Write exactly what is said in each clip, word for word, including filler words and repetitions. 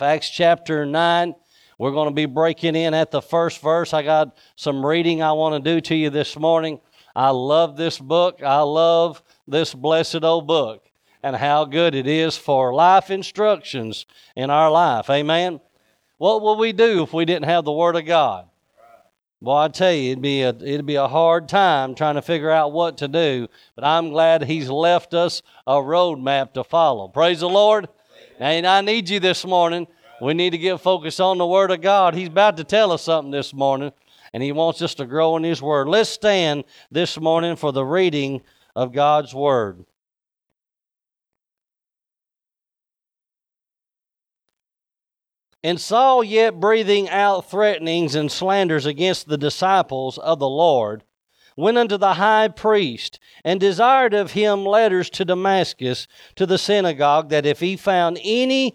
Acts chapter nine. We're going to be breaking in at the first verse. I got some reading I want to do to you this morning. I love this book. I love this blessed old book and how good it is for life instructions in our life. Amen? What would we do if we didn't have the Word of God? Well, I tell you, it'd be a it'd be a hard time trying to figure out what to do. But I'm glad He's left us a roadmap to follow. Praise the Lord. And I need you this morning. We need to get focused on the Word of God. He's about to tell us something this morning, and He wants us to grow in His Word. Let's stand this morning for the reading of God's Word. And Saul, yet breathing out threatenings and slanders against the disciples of the Lord, went unto the high priest, and desired of him letters to Damascus, to the synagogue, that if he found any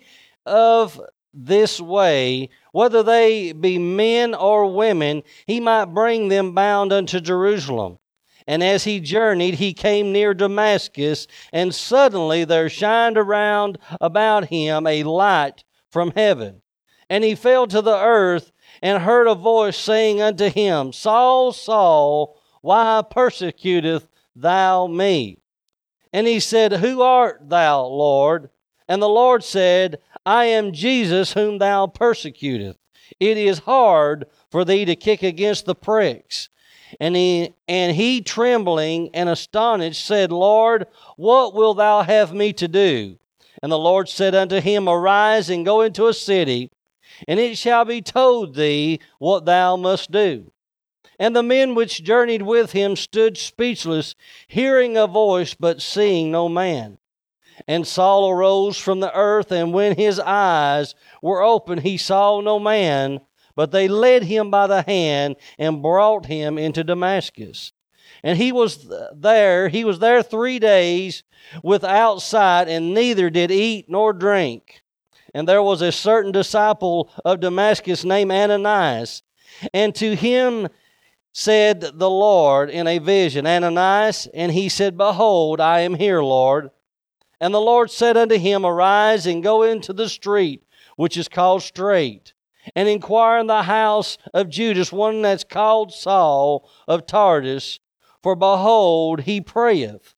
of this way, whether they be men or women, he might bring them bound unto Jerusalem. And as he journeyed, he came near Damascus, and suddenly there shined around about him a light from heaven. And he fell to the earth, and heard a voice saying unto him, Saul, Saul, why persecutest thou me? And he said, Who art thou, Lord? And the Lord said, I am Jesus whom thou persecutest. It is hard for thee to kick against the pricks. And he, and he trembling and astonished said, Lord, what wilt thou have me to do? And the Lord said unto him, Arise and go into a city, and it shall be told thee what thou must do. And the men which journeyed with him stood speechless, hearing a voice, but seeing no man. And Saul arose from the earth, and when his eyes were open, he saw no man, but they led him by the hand and brought him into Damascus. And he was there, he was there three days without sight, and neither did eat nor drink. And there was a certain disciple of Damascus named Ananias, and to him said the Lord in a vision, Ananias, and he said, Behold, I am here, Lord. And the Lord said unto him, Arise and go into the street, which is called Straight, and inquire in the house of Judas, one that's called Saul of Tarsus, for behold, he prayeth.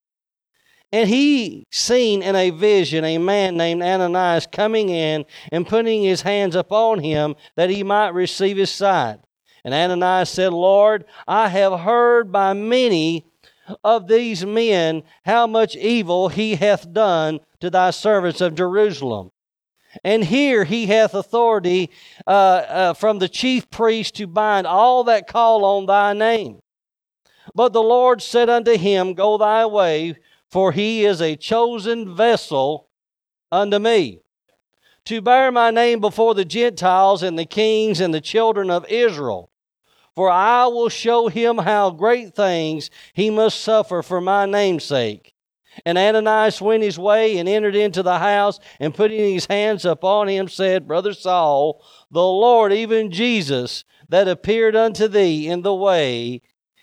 And he seen in a vision a man named Ananias coming in and putting his hands upon him that he might receive his sight. And Ananias said, Lord, I have heard by many of these men how much evil he hath done to thy servants of Jerusalem. And here he hath authority uh, uh, from the chief priest to bind all that call on thy name. But the Lord said unto him, Go thy way, for he is a chosen vessel unto me, to bear my name before the Gentiles and the kings and the children of Israel. For I will show him how great things he must suffer for my name's sake. And Ananias went his way and entered into the house, and putting his hands upon him said, Brother Saul, the Lord, even Jesus, that appeared unto thee in the way,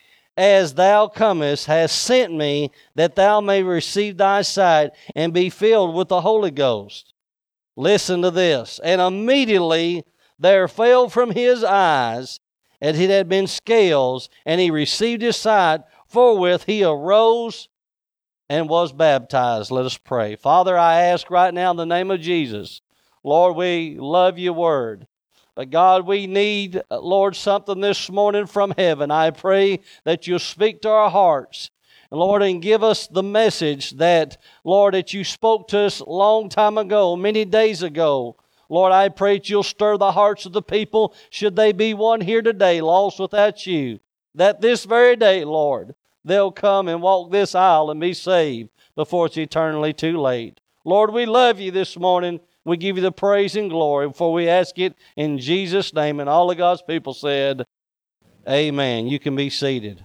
as thou comest, has sent me, that thou may receive thy sight and be filled with the Holy Ghost. Listen to this. And immediately there fell from his eyes, as it had been scales, and he received his sight. Forthwith he arose and was baptized. Let us pray. Father, I ask right now in the name of Jesus, Lord, we love your word. But God, we need, Lord, something this morning from heaven. I pray that you'll speak to our hearts, and Lord, and give us the message that, Lord, that you spoke to us a long time ago, many days ago. Lord, I pray that you'll stir the hearts of the people, should they be one here today, lost without you, that this very day, Lord, they'll come and walk this aisle and be saved before it's eternally too late. Lord, we love you this morning. We give you the praise and glory, for we ask it in Jesus' name. And all of God's people said, Amen. You can be seated.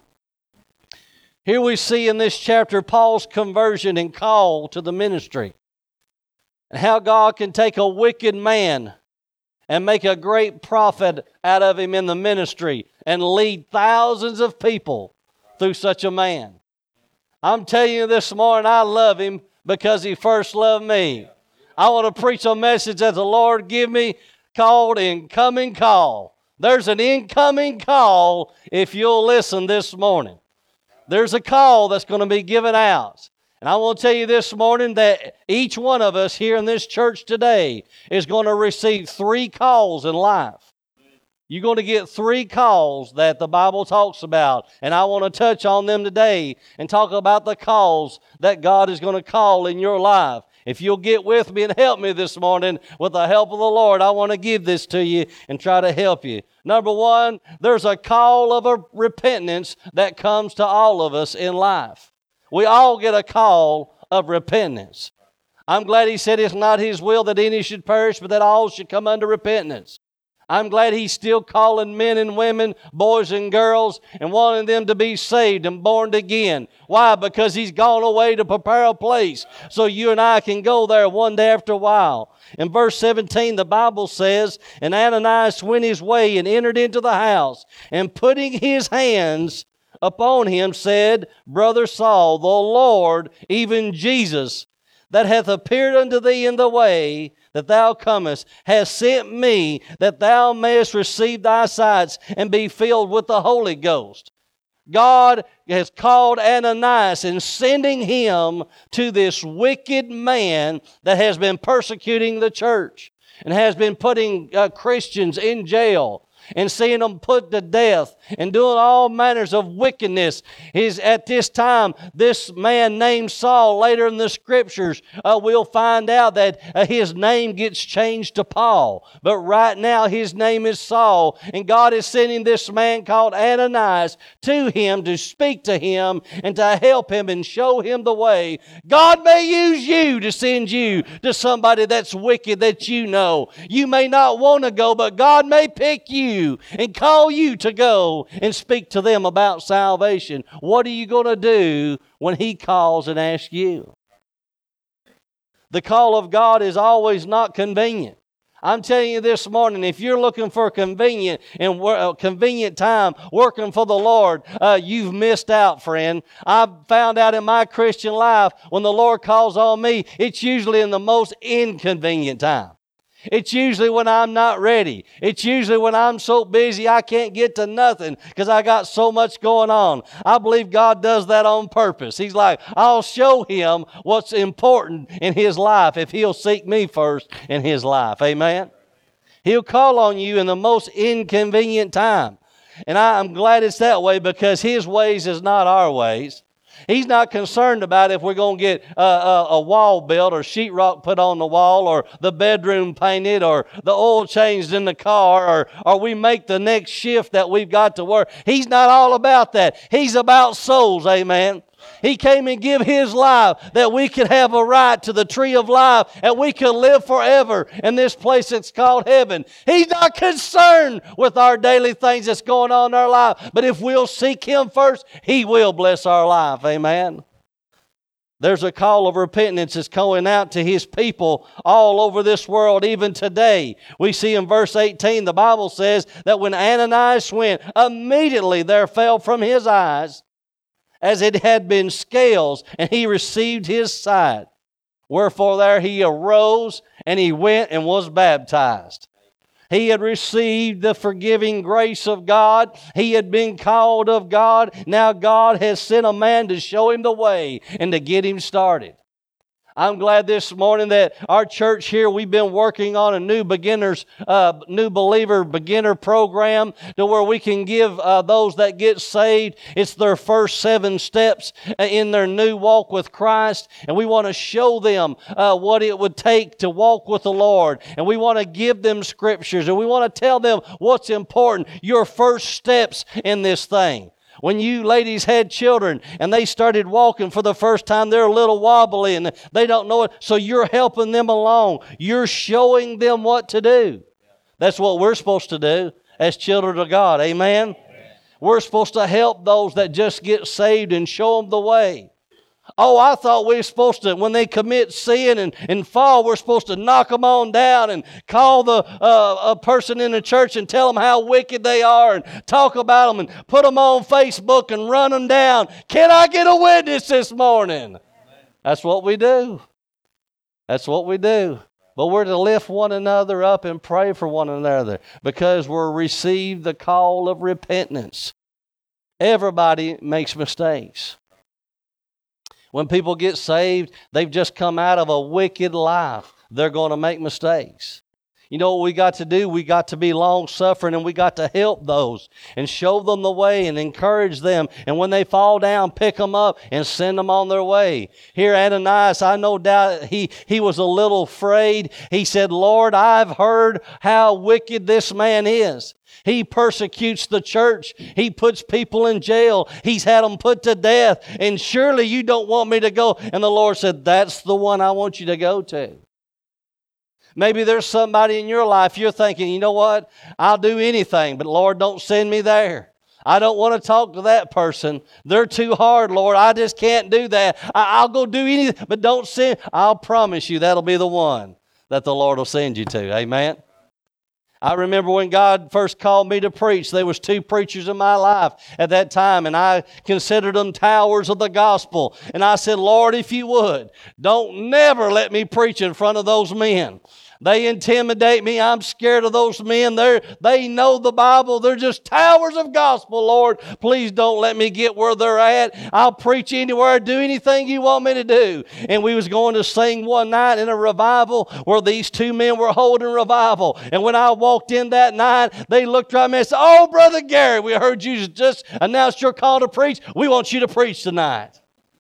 Here we see in this chapter Paul's conversion and call to the ministry, and how God can take a wicked man and make a great prophet out of him in the ministry and lead thousands of people through such a man. I'm telling you this morning, I love him because he first loved me. I want to preach a message that the Lord give me called Incoming Call. There's an incoming call if you'll listen this morning. There's a call that's going to be given out. And I want to tell you this morning that each one of us here in this church today is going to receive three calls in life. You're going to get three calls that the Bible talks about. And I want to touch on them today and talk about the calls that God is going to call in your life. If you'll get with me and help me this morning with the help of the Lord, I want to give this to you and try to help you. Number one, there's a call of a repentance that comes to all of us in life. We all get a call of repentance. I'm glad He said it's not His will that any should perish, but that all should come unto repentance. I'm glad He's still calling men and women, boys and girls, and wanting them to be saved and born again. Why? Because He's gone away to prepare a place so you and I can go there one day after a while. In verse seventeen, the Bible says, "And Ananias went his way and entered into the house, and putting his hands upon him said, Brother Saul, the Lord, even Jesus, that hath appeared unto thee in the way that thou comest, has sent me that thou mayest receive thy sights and be filled with the Holy Ghost." God has called Ananias and sending him to this wicked man that has been persecuting the church and has been putting uh, Christians in jail and seeing them put to death and doing all manners of wickedness. Is at this time, this man named Saul, later in the Scriptures, uh, we'll find out that uh, his name gets changed to Paul. But right now, his name is Saul. And God is sending this man called Ananias to him to speak to him and to help him and show him the way. God may use you to send you to somebody that's wicked that you know. You may not want to go, but God may pick you and call you to go and speak to them about salvation. What are you going to do when He calls and asks you? The call of God is always not convenient. I'm telling you this morning, if you're looking for a convenient and a convenient time working for the Lord, uh, you've missed out, friend. I've found out in my Christian life, when the Lord calls on me, it's usually in the most inconvenient time. It's usually when I'm not ready. It's usually when I'm so busy I can't get to nothing because I got so much going on. I believe God does that on purpose. He's like, I'll show him what's important in his life if he'll seek me first in his life. Amen? He'll call on you in the most inconvenient time. And I'm glad it's that way because His ways is not our ways. He's not concerned about if we're going to get a, a, a wall built or sheetrock put on the wall or the bedroom painted or the oil changed in the car or, or we make the next shift that we've got to work. He's not all about that. He's about souls, amen. He came and give His life that we could have a right to the tree of life and we could live forever in this place that's called heaven. He's not concerned with our daily things that's going on in our life. But if we'll seek Him first, He will bless our life. Amen. There's a call of repentance that's going out to His people all over this world, even today. We see in verse eighteen, the Bible says that when Ananias went, immediately there fell from his eyes as it had been scales, and he received his sight. Wherefore there he arose, and he went and was baptized. He had received the forgiving grace of God. He had been called of God. Now God has sent a man to show him the way and to get him started. I'm glad this morning that our church here, we've been working on a new beginners, uh, new believer beginner program to where we can give uh, those that get saved, it's their first seven steps in their new walk with Christ. And we want to show them uh, what it would take to walk with the Lord. And we want to give them scriptures and we want to tell them what's important, your first steps in this thing. When you ladies had children and they started walking for the first time, they're a little wobbly and they don't know it. So you're helping them along. You're showing them what to do. That's what we're supposed to do as children of God. Amen? Amen. We're supposed to help those that just get saved and show them the way. Oh, I thought we were supposed to, when they commit sin and, and fall, we're supposed to knock them on down and call the uh, a person in the church and tell them how wicked they are and talk about them and put them on Facebook and run them down. Can I get a witness this morning? Amen. That's what we do. That's what we do. But we're to lift one another up and pray for one another because we're received the call of repentance. Everybody makes mistakes. When people get saved, they've just come out of a wicked life. They're going to make mistakes. You know what we got to do? We got to be long-suffering, and we got to help those and show them the way and encourage them. And when they fall down, pick them up and send them on their way. Here, Ananias, I no doubt he, he was a little afraid. He said, Lord, I've heard how wicked this man is. He persecutes the church. He puts people in jail. He's had them put to death. And surely you don't want me to go. And the Lord said, that's the one I want you to go to. Maybe there's somebody in your life you're thinking, you know what? I'll do anything, but Lord, don't send me there. I don't want to talk to that person. They're too hard, Lord. I just can't do that. I, I'll go do anything, but don't send. I'll promise you that'll be the one that the Lord will send you to. Amen. I remember when God first called me to preach, there was two preachers in my life at that time, and I considered them towers of the gospel. And I said, Lord, if you would, don't never let me preach in front of those men. They intimidate me. I'm scared of those men. They're, they know the Bible. They're just towers of gospel, Lord. Please don't let me get where they're at. I'll preach anywhere, do anything you want me to do. And we was going to sing one night in a revival where these two men were holding revival. And when I walked in that night, they looked right at me and said, oh, Brother Gary, we heard you just announced your call to preach. We want you to preach tonight.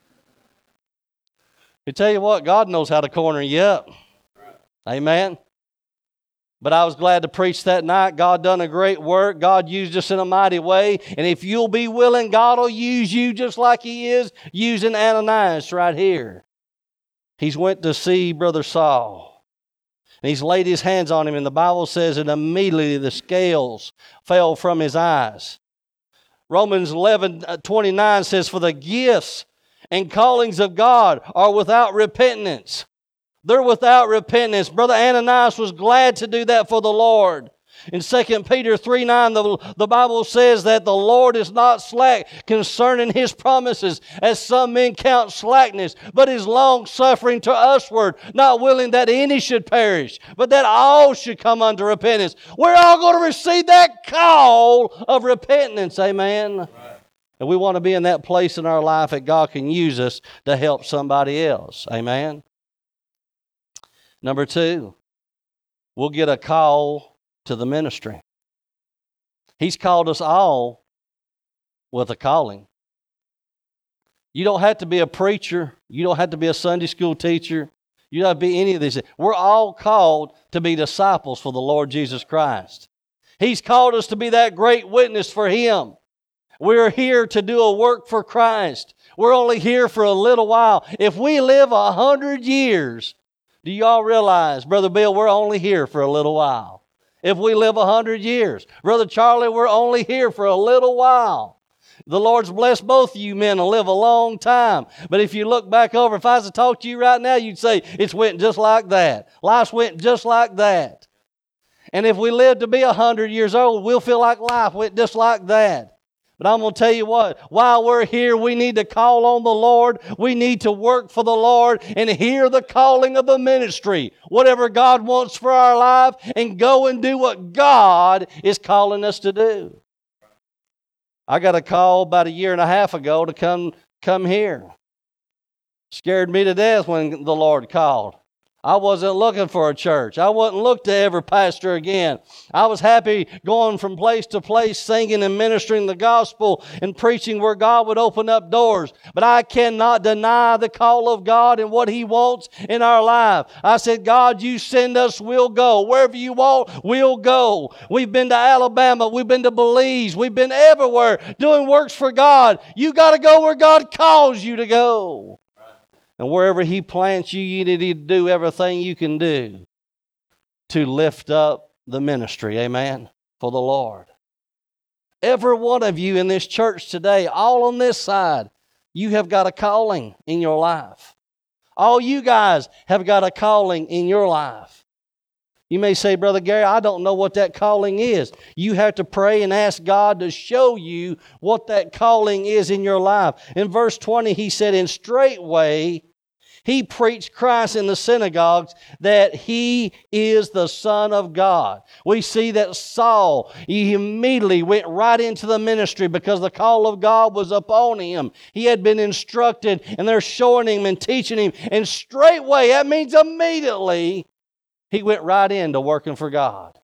I tell you what, God knows how to corner you up. Amen. But I was glad to preach that night. God done a great work. God used us in a mighty way. And if you'll be willing, God will use you just like He is using Ananias right here. He's went to see Brother Saul. And he's laid his hands on him. And the Bible says that immediately the scales fell from his eyes. Romans eleven twenty-nine says, for the gifts and callings of God are without repentance. They're without repentance. Brother Ananias was glad to do that for the Lord. In Second Peter three nine, the, the Bible says that the Lord is not slack concerning His promises, as some men count slackness, but is long-suffering to usward, not willing that any should perish, but that all should come unto repentance. We're all going to receive that call of repentance. Amen. Right. And we want to be in that place in our life that God can use us to help somebody else. Amen. Number two, we'll get a call to the ministry. He's called us all with a calling. You don't have to be a preacher. You don't have to be a Sunday school teacher. You don't have to be any of these. We're all called to be disciples for the Lord Jesus Christ. He's called us to be that great witness for Him. We're here to do a work for Christ. We're only here for a little while. If we live a hundred years, do y'all realize, Brother Bill, we're only here for a little while. If we live a hundred years. Brother Charlie, we're only here for a little while. The Lord's blessed both of you men to live a long time. But if you look back over, if I was to talk to you right now, you'd say, it's went just like that. Life's went just like that. And if we live to be a hundred years old, we'll feel like life went just like that. But I'm going to tell you what, while we're here, we need to call on the Lord. We need to work for the Lord and hear the calling of the ministry, whatever God wants for our life, and go and do what God is calling us to do. I got a call about a year and a half ago to come, come here. Scared me to death when the Lord called. I wasn't looking for a church. I wasn't looking to ever pastor again. I was happy going from place to place, singing and ministering the gospel and preaching where God would open up doors. But I cannot deny the call of God and what He wants in our life. I said, God, you send us, we'll go. Wherever you want, we'll go. We've been to Alabama. We've been to Belize. We've been everywhere doing works for God. You got to go where God calls you to go. And wherever He plants you, you need to do everything you can do to lift up the ministry, amen, for the Lord. Every one of you in this church today, all on this side, you have got a calling in your life. All you guys have got a calling in your life. You may say, Brother Gary, I don't know what that calling is. You have to pray and ask God to show you what that calling is in your life. In verse twenty, he said, and straightway He preached Christ in the synagogues, that He is the Son of God. We see that Saul, he immediately went right into the ministry because the call of God was upon him. He had been instructed, and they're showing him and teaching him. And straightway, that means immediately, he went right into working for God.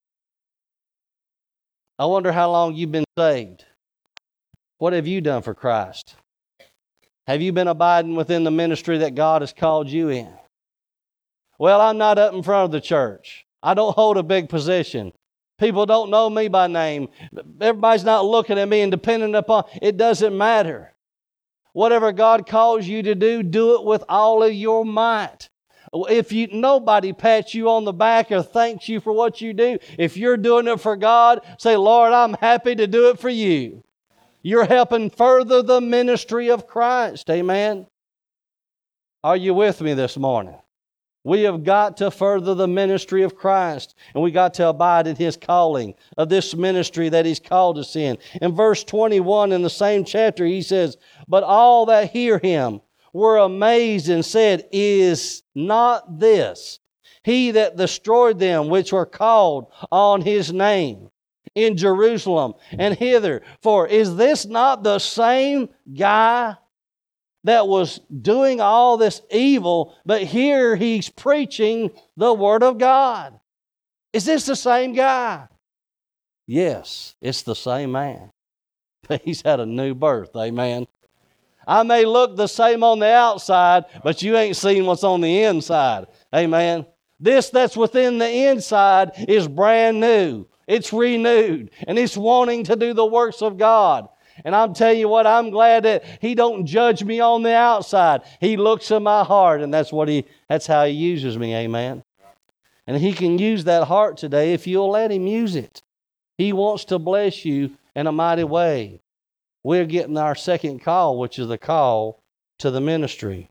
I wonder how long you've been saved. What have you done for Christ? Have you been abiding within the ministry that God has called you in? Well, I'm not up in front of the church. I don't hold a big position. People don't know me by name. Everybody's not looking at me and depending upon. It doesn't matter. Whatever God calls you to do, do it with all of your might. If you nobody pats you on the back or thanks you for what you do, if you're doing it for God, say, Lord, I'm happy to do it for you. You're helping further the ministry of Christ. Amen. Are you with me this morning? We have got to further the ministry of Christ, and we got to abide in His calling of this ministry that He's called us in. In verse twenty-one in the same chapter, He says, but all that hear Him were amazed and said, is not this He that destroyed them which were called on His name in Jerusalem and hither? For is this not the same guy that was doing all this evil, but here he's preaching the Word of God? Is this the same guy? Yes, it's the same man. He's had a new birth, amen. I may look the same on the outside, but you ain't seen what's on the inside, amen. This that's within the inside is brand new. It's renewed, and it's wanting to do the works of God. And I'm telling you what, I'm glad that He don't judge me on the outside. He looks in my heart, and that's what He that's how He uses me, amen. And He can use that heart today if you'll let Him use it. He wants to bless you in a mighty way. We're getting our second call, which is the call to the ministry.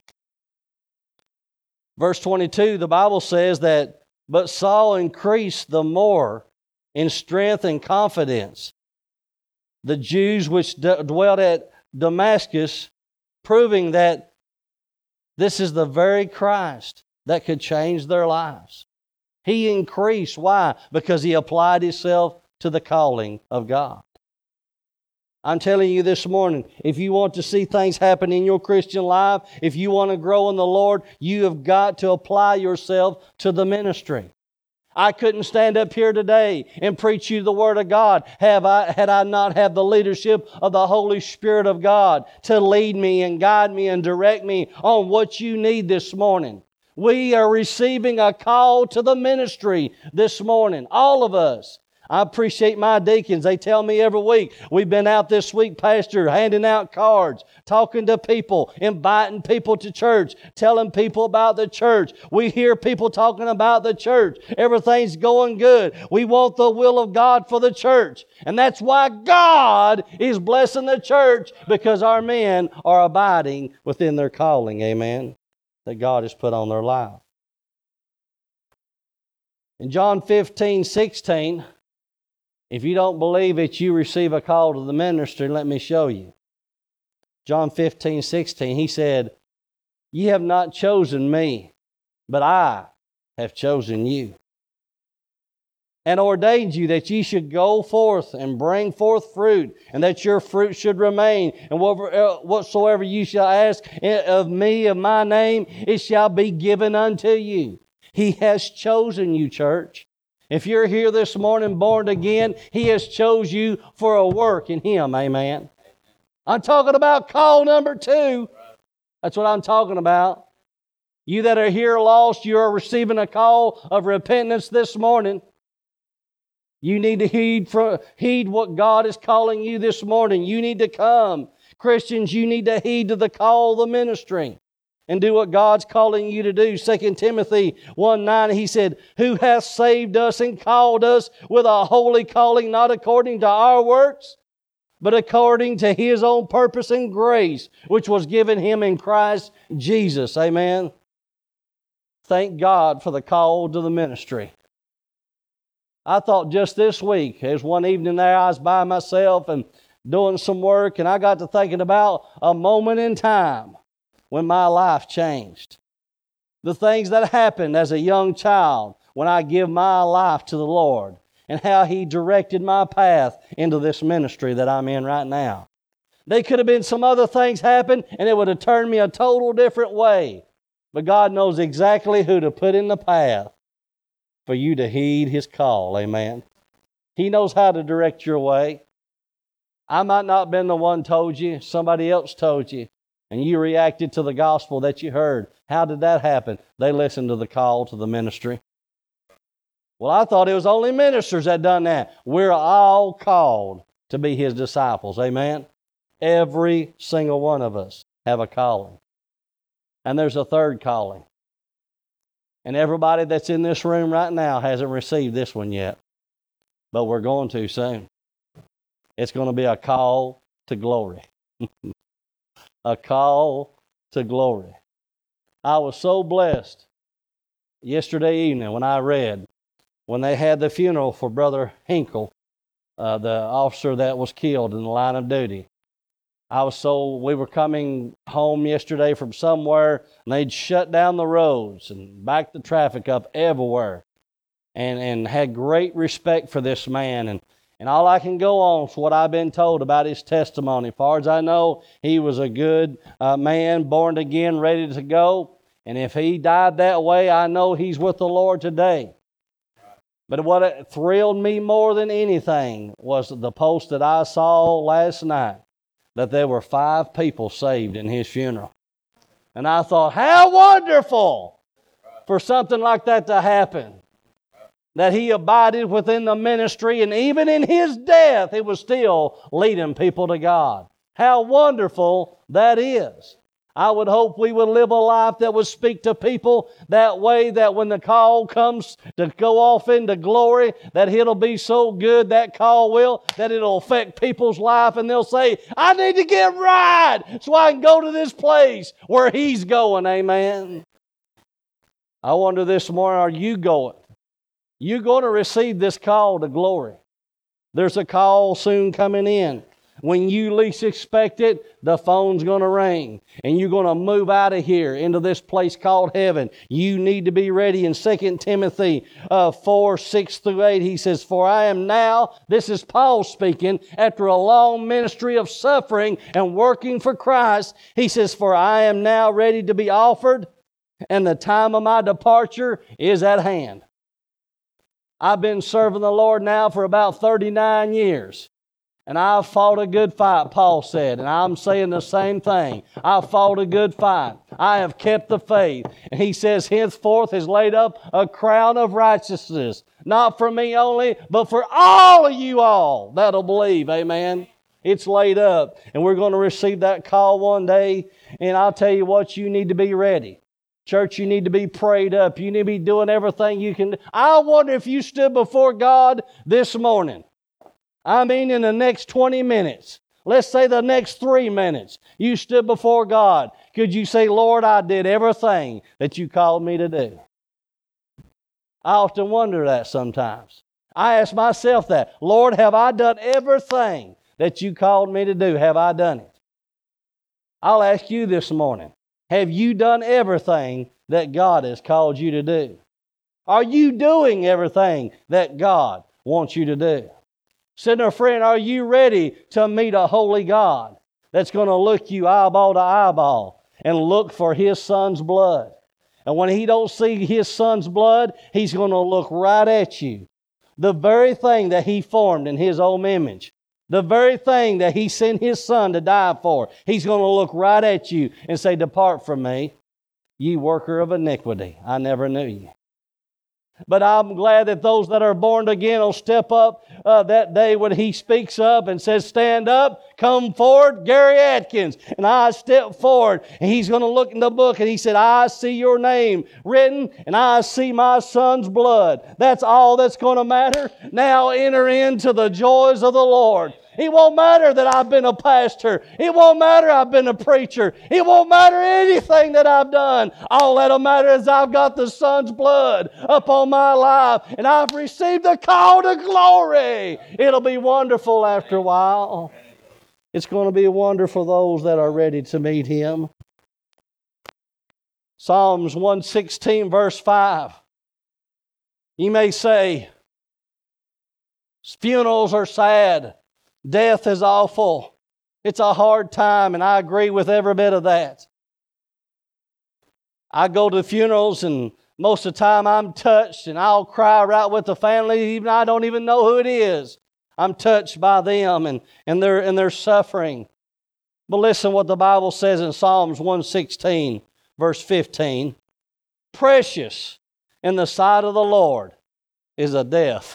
Verse twenty-two, the Bible says that, but Saul increased the more in strength and confidence. The Jews which d- dwelt at Damascus, proving that this is the very Christ that could change their lives. He increased. Why? Because he applied himself to the calling of God. I'm telling you this morning, if you want to see things happen in your Christian life, if you want to grow in the Lord, you have got to apply yourself to the ministry. I couldn't stand up here today and preach you the Word of God have I, had I not had the leadership of the Holy Spirit of God to lead me and guide me and direct me on what you need this morning. We are receiving a call to the ministry this morning, all of us. I appreciate my deacons. They tell me every week, we've been out this week, Pastor, handing out cards, talking to people, inviting people to church, telling people about the church. We hear people talking about the church. Everything's going good. We want the will of God for the church. And that's why God is blessing the church, because our men are abiding within their calling, amen, that God has put on their life. In John fifteen, sixteen, if you don't believe that you receive a call to the ministry, let me show you. John fifteen, sixteen, He said, ye have not chosen me, but I have chosen you, and ordained you that ye should go forth and bring forth fruit, and that your fruit should remain. And whatsoever you shall ask of me, of my name, it shall be given unto you. He has chosen you, church. If you're here this morning born again, He has chose you for a work in Him, amen. I'm talking about call number two. That's what I'm talking about. You that are here lost, you are receiving a call of repentance this morning. You need to heed, from, heed what God is calling you this morning. You need to come. Christians, you need to heed to the call of the ministry and do what God's calling you to do. Second Timothy one nine, he said, who hath saved us and called us with a holy calling, not according to our works, but according to His own purpose and grace, which was given Him in Christ Jesus. Amen. Thank God for the call to the ministry. I thought just this week, there's one evening there, I was by myself and doing some work, and I got to thinking about a moment in time when my life changed. The things that happened as a young child when I give my life to the Lord, and how He directed my path into this ministry that I'm in right now. They could have been some other things happen, and it would have turned me a total different way. But God knows exactly who to put in the path for you to heed His call. Amen. He knows how to direct your way. I might not have been the one told you. Somebody else told you. And you reacted to the gospel that you heard. How did that happen? They listened to the call to the ministry. Well, I thought it was only ministers that done that. We're all called to be His disciples. Amen? Every single one of us have a calling. And there's a third calling. And everybody that's in this room right now hasn't received this one yet. But we're going to soon. It's going to be a call to glory. A call to glory. I was so blessed yesterday evening when I read, when they had the funeral for Brother Hinkle, uh, the officer that was killed in the line of duty. I was so, we were coming home yesterday from somewhere, and they'd shut down the roads and backed the traffic up everywhere, and, and had great respect for this man. And, and all I can go on is what I've been told about his testimony. As far as I know, he was a good uh, man, born again, ready to go. And if he died that way, I know he's with the Lord today. But what thrilled me more than anything was the post that I saw last night, that there were five people saved in his funeral. And I thought, how wonderful for something like that to happen. That he abided within the ministry, and even in his death, he was still leading people to God. How wonderful that is. I would hope we would live a life that would speak to people that way, that when the call comes to go off into glory, that it'll be so good, that call will, that it'll affect people's life, and they'll say, I need to get right so I can go to this place where he's going. Amen. I wonder this morning, are you going? You going to receive this call to glory? There's a call soon coming in. When you least expect it, the phone's going to ring. And you're going to move out of here into this place called heaven. You need to be ready. In Second Timothy uh, four, six through eight, he says, For I am now, this is Paul speaking, after a long ministry of suffering and working for Christ, he says, For I am now ready to be offered, and the time of my departure is at hand. I've been serving the Lord now for about thirty-nine years. And I've fought a good fight, Paul said. And I'm saying the same thing. I've fought a good fight. I have kept the faith. And he says, henceforth is laid up a crown of righteousness. Not for me only, but for all of you all that'll believe. Amen. It's laid up. And we're going to receive that call one day. And I'll tell you what, you need to be ready. Church, you need to be prayed up. You need to be doing everything you can do. I wonder if you stood before God this morning. I mean, in the next twenty minutes, let's say the next three minutes, you stood before God. Could you say, Lord, I did everything that you called me to do? I often wonder that sometimes. I ask myself that. Lord, have I done everything that you called me to do? Have I done it? I'll ask you this morning. Have you done everything that God has called you to do? Are you doing everything that God wants you to do? Sinner friend, are you ready to meet a holy God that's going to look you eyeball to eyeball and look for His Son's blood? And when He don't see His Son's blood, He's going to look right at you. The very thing that He formed in His own image, the very thing that He sent His Son to die for, He's going to look right at you and say, Depart from me, ye worker of iniquity. I never knew you. But I'm glad that those that are born again will step up uh, that day when He speaks up and says, stand up, come forward, Gary Atkins. And I step forward, and he's going to look in the book, and he said, I see your name written, and I see my son's blood. That's all that's going to matter. Now enter into the joys of the Lord. It won't matter that I've been a pastor. It won't matter I've been a preacher. It won't matter anything that I've done. All that'll matter is I've got the Son's blood upon my life, and I've received the call to glory. It'll be wonderful after a while. It's going to be wonderful for those that are ready to meet Him. Psalms one sixteen, verse five. You may say, funerals are sad. Death is awful. It's a hard time, and I agree with every bit of that. I go to funerals, and most of the time I'm touched, and I'll cry right with the family, even I don't even know who it is. I'm touched by them and, and, their, and their suffering. But listen what the Bible says in Psalms one sixteen, verse fifteen. Precious in the sight of the Lord is a death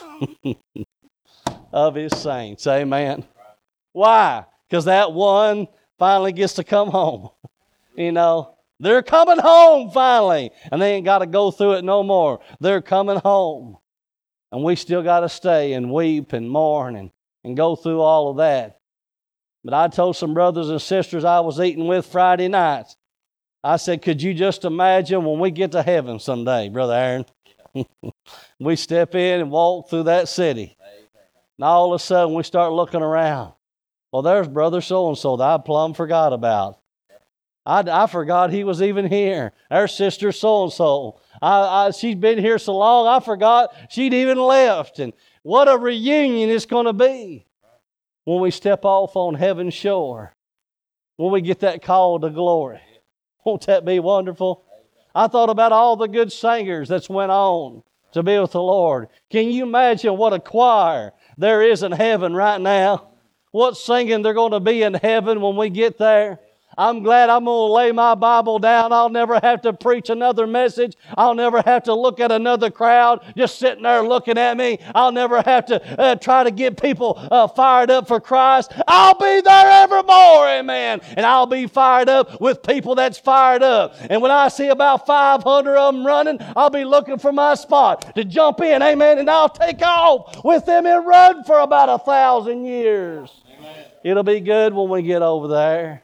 of His saints. Amen. Why? Because that one finally gets to come home. You know, they're coming home finally, and they ain't got to go through it no more. They're coming home. And we still got to stay and weep and mourn and, and go through all of that. But I told some brothers and sisters I was eating with Friday nights, I said, could you just imagine when we get to heaven someday, Brother Aaron? We step in and walk through that city. And all of a sudden we start looking around. Well, there's Brother so-and-so that I plumb forgot about. I, I forgot he was even here. Our sister so-and-so. I, I, she's been here so long, I forgot she'd even left. And what a reunion it's going to be when we step off on heaven's shore. When we get that call to glory. Won't that be wonderful? I thought about all the good singers that's went on to be with the Lord. Can you imagine what a choir there is in heaven right now? What singing they're going to be in heaven when we get there? I'm glad I'm going to lay my Bible down. I'll never have to preach another message. I'll never have to look at another crowd just sitting there looking at me. I'll never have to uh, try to get people uh, fired up for Christ. I'll be there evermore, amen. And I'll be fired up with people that's fired up. And when I see about five hundred of them running, I'll be looking for my spot to jump in, amen. And I'll take off with them and run for about a thousand years. Amen. It'll be good when we get over there.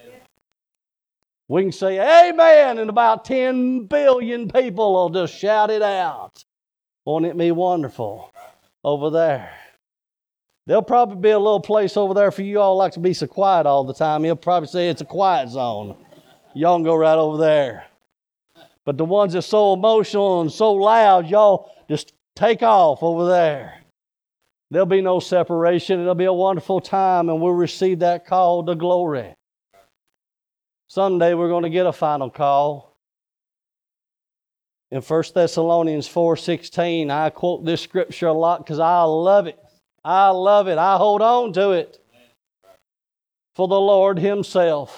We can say amen and about ten billion people will just shout it out. Won't it be wonderful over there? There'll probably be a little place over there for you all like to be so quiet all the time. He'll probably say it's a quiet zone. Y'all can go right over there. But the ones that's so emotional and so loud, y'all just take off over there. There'll be no separation. It'll be a wonderful time, and we'll receive that call to glory. Someday we're going to get a final call. In First Thessalonians four sixteen, I quote this scripture a lot because I love it. I love it. I hold on to it. For the Lord Himself,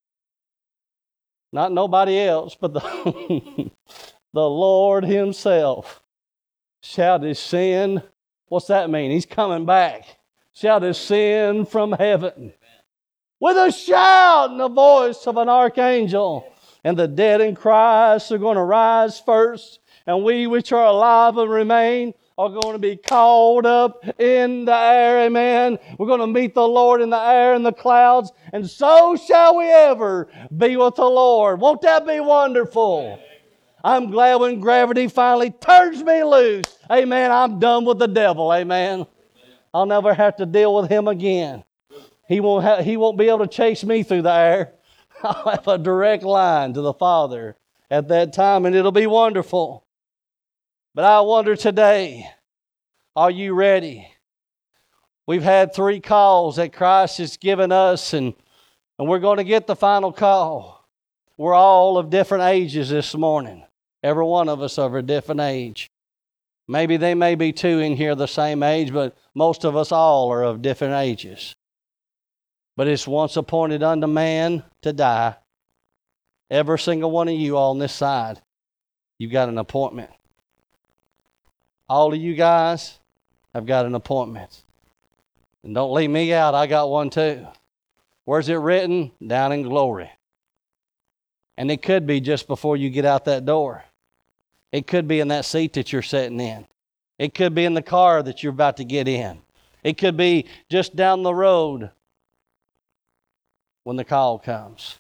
not nobody else, but the, the Lord Himself shall descend. What's that mean? He's coming back. Shall descend from heaven with a shout and the voice of an archangel. And the dead in Christ are going to rise first. And we which are alive and remain are going to be called up in the air. Amen. We're going to meet the Lord in the air in the clouds. And so shall we ever be with the Lord. Won't that be wonderful? I'm glad when gravity finally turns me loose. Amen. I'm done with the devil. Amen. I'll never have to deal with him again. He won't, ha- he won't be able to chase me through the air. I'll have a direct line to the Father at that time, and it'll be wonderful. But I wonder today, are you ready? We've had three calls that Christ has given us, and, and we're going to get the final call. We're all of different ages this morning. Every one of us of a different age. Maybe they may be two in here the same age, but most of us all are of different ages. But it's once appointed unto man to die. Every single one of you on this side, you've got an appointment. All of you guys have got an appointment. And don't leave me out, I got one too. Where's it written? Down in glory. And it could be just before you get out that door. It could be in that seat that you're sitting in. It could be in the car that you're about to get in. It could be just down the road when the call comes.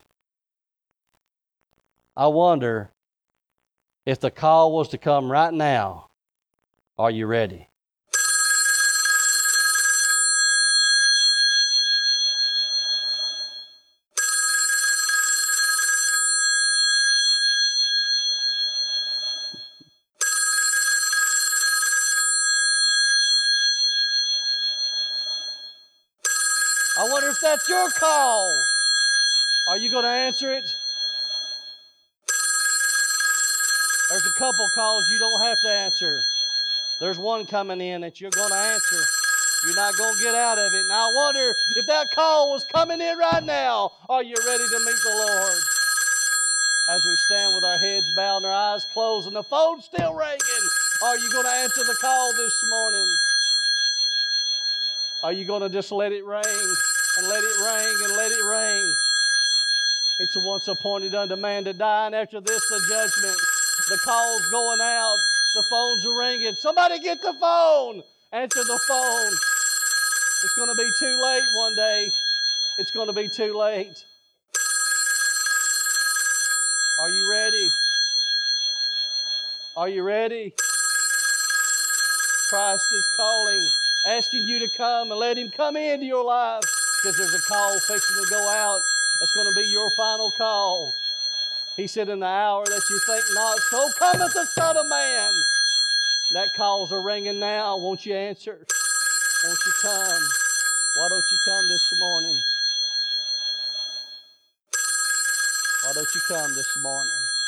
I wonder if the call was to come right now, are you ready? I wonder if that's your call. Are you going to answer it? There's a couple calls you don't have to answer. There's one coming in that you're going to answer. You're not going to get out of it. And I wonder if that call was coming in right now. Are you ready to meet the Lord? As we stand with our heads bowed and our eyes closed and the phone's still ringing, are you going to answer the call this morning? Are you going to just let it ring and let it ring and let it ring? It's once appointed unto man to die, and after this the judgment. The call's going out. The phones are ringing. Somebody get the phone. Answer the phone. It's going to be too late one day. It's going to be too late. Are you ready? Are you ready? Christ is calling, asking you to come and let Him come into your life, because there's a call fixing to go out. That's going to be your final call. He said, in the hour that you think not, so cometh the Son of Man. That calls are ringing now. Won't you answer? Won't you come? Why don't you come this morning? Why don't you come this morning?